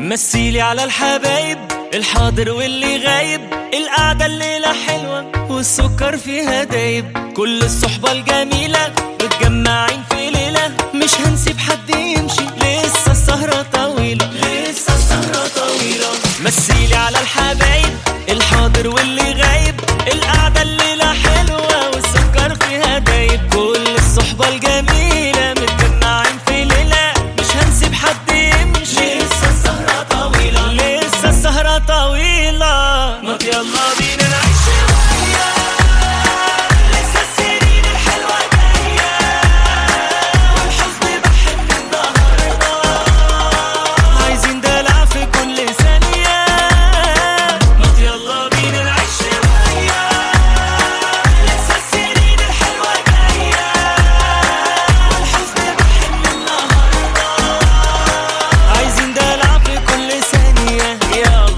مثيلي على الحبايب الحاضر واللي غايب، القعدة الليلة حلوة والسكر فيها دايب، كل الصحبة الجميلة متجمعين في ليلة، مش هنسيب حد يمشي لسه السهرة طويلة، لسه السهرة طويلة. مثيلي على الحبايب الحاضر واللي غايب، القعدة الليلة حلوة والسكر فيها دايب، كل الصحبة الجميلة متجمعين في ليلة، مش هنسيب حد يمشي لسه السهرة طويلة، لسه السهرة طويلة. ما يلا بينا نعيش شوية، لسه السنين الحلوة جاية، والحزن بحن النهاردة، عايزين دلع في كل ثانية. ما يلا بينا نعيش شوية، لسه السنين الحلوة جاية، والحزن بحن النهاردة، عايزين دلع في كل ثانية. يلا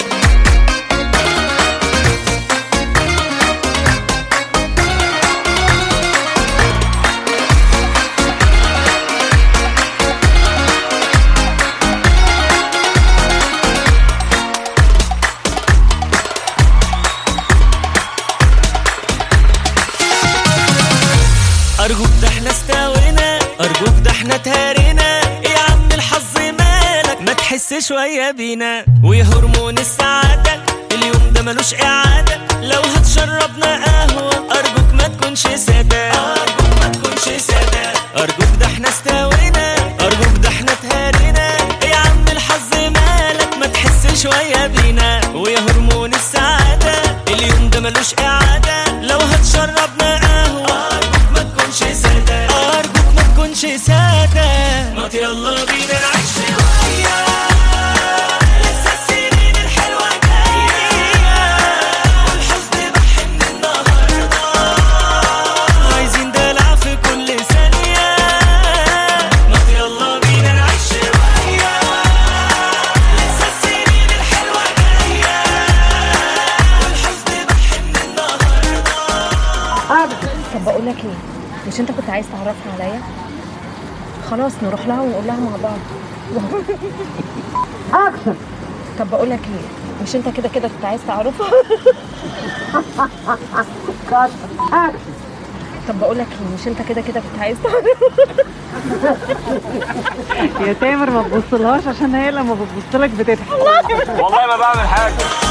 أرجوك ده احنا استوينا، أرجوك ده احنا تهرينا، يا عم الحظ مالك ما تحس شوية بينا، ويا هرمون السعادة اليوم ده ملوش إعادة، لو هتشربنا قهوة أرجوك ما تكونش سادة، أرجوك ما تكونش سادة. أرجوك ده احنا استوينا، أرجوك ده احنا تهرينا، يا عم الحظ مالك ما تحس شوية بينا، ويا هرمون السعادة اليوم ده ملوش إعادة، لو هتشربنا قهوة أرجوك ما تكونش سادة، أرجوك ما تكونش سادة. ما يلا بينا نعيش شوية، لسه السنين الحلوة جاية، والحزن بحن النهاردة، عايزين دلع في كل ثانية. ما يلا بينا نعيش شوية، لسه السنين الحلوة جاية، والحزن بحن النهاردة. طب بقول لك ايه، مش انت كنت عايز تعرفها عليا؟ خلاص نروح لها ونقول لها مع بعض. اكشن. طب بقول لك ايه، مش انت كده كده كنت عايز تعرفها؟ كات اكشن. طب بقول لك ايه، مش انت كده كده كنت عايز تعرفها؟ يا تامر ما تبصلهاش عشان هي لما بتبصلك بتضحك. والله ما بعمل حاجة.